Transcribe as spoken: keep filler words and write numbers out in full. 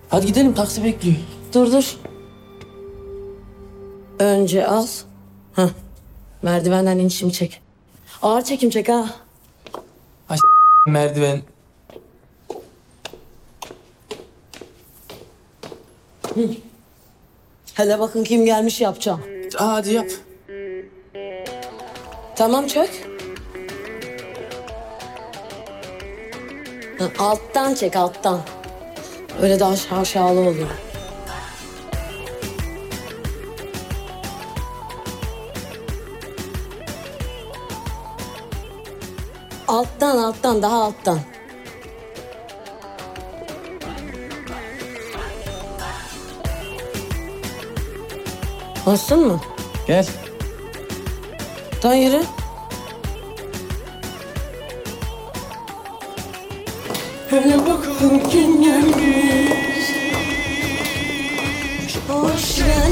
Hadi gidelim, taksi bekliyor. Dur dur. Önce al. Hah. Merdivenden inişimi çek. Ağır çekim çek ha. Ay merdiven. Hele bakın kim gelmiş yapacağım. Aa, hadi yap. Tamam çök. Ha, alttan çek alttan. Öyle daha şaşalı oluyor. Alttan alttan daha alttan. Bastın mı? Gel. Tan yürü. Hele bakın kim gelmiş. Hoş geldin.